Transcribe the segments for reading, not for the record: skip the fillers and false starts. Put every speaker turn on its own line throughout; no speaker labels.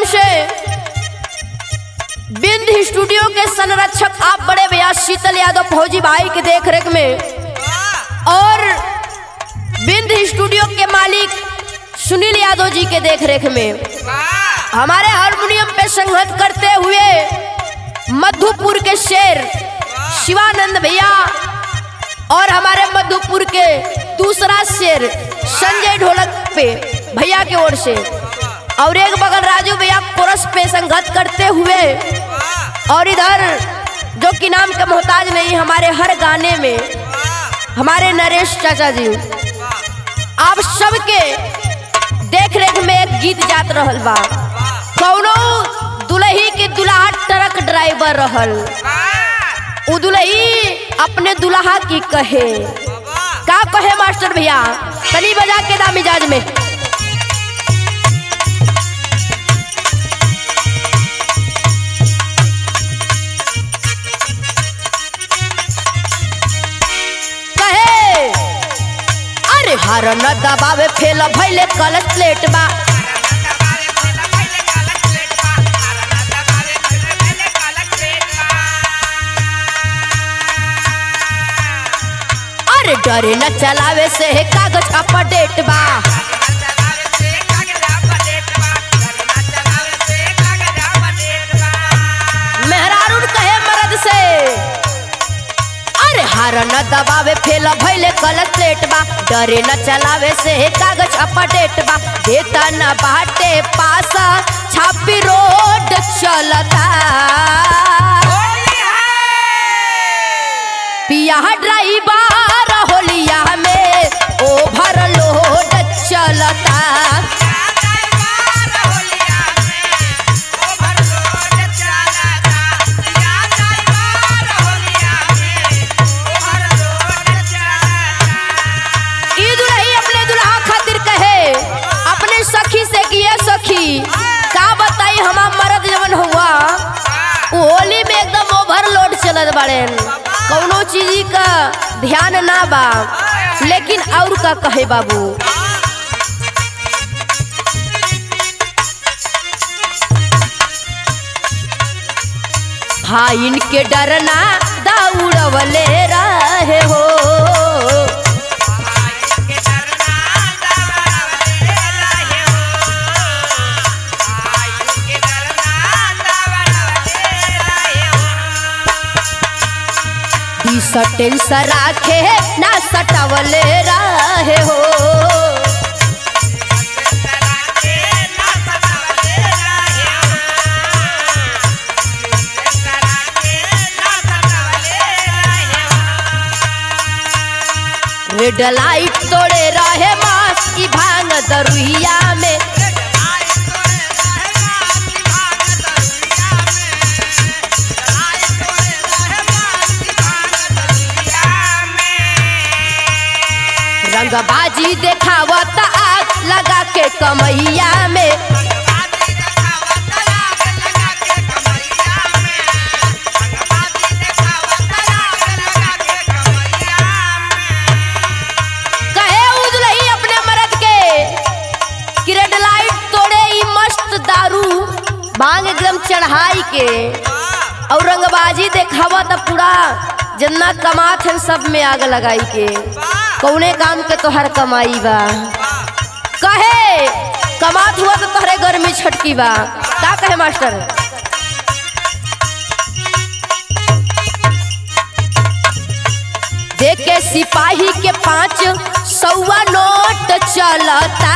माध्यम से बिंद स्टूडियो के संरक्षक आप बड़े भैया शीतल यादव फौजी भाई के देखरेख में और बिंद स्टूडियो के मालिक सुनील यादव जी के देखरेख में हमारे हारमोनियम पे संगत करते हुए मधुपुर के शेर शिवानंद भैया और हमारे मधुपुर के दूसरा शेर संजय ढोलक पे भैया की ओर से और एक बगल राजू भैया कोरस पे संगत करते हुए और इधर जो कि नाम का मोहताज नहीं हमारे हर गाने में हमारे नरेश चाचा जी आप सबके देख रेख में एक गीत जात रहल बा कौनो दुल्ही के दुल्हा ट्रक ड्राइवर रहल उ दुल्ही अपने दुल्हा की कहे का कहे मास्टर भैया तनी बजा के दा मिजाज में कहे अरे हर न दबावे फेल भइले कलच प्लेट बा डरे न चलावे से कागज अपडेट बा मेहरारून कहे मर्द से अरे हार न दबावे फेल भइले कलच प्लेट बा डरे न चलावे से कागज अपडेट बा देता न बाटे पास छापी रोड चलता पिया ड्राइवर होलिया में ओवरलोड चलता ई दुल्ही अपने दुल्हा खातिर कहे अपने सखी से कि ये सखी का बताई हमार मर्द जवन हुआ होली में एकदम ओवरलोड चलत बाड़े कौनो चीज का ध्यान ना बा लेकिन और का कहे बाबू हाँ इनके डरना दौड़वले रहे हो टेंशन राखे ना सटावले रहे हो रेड लाइट तोड़े रहे मास की भांग दरुहिया में रंगबाजी देखावत आग लगा के कमैया में कहे उजलही अपने मर्द के कि रेड लाइट तोड़े ई मस्त दारू भांग एकदम चढ़ाई के और रंगबाजी देखावत पूरा जितना कमात है सब में आग लगाई के कौने काम के तोहर कमाई बा कहे कमात हुआ तो तोहरे घर में छटकी बा का कहे मास्टर देखे सिपाही के 500 नोट चलता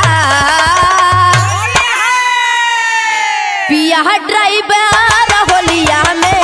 पिया ड्राइवर होलिया में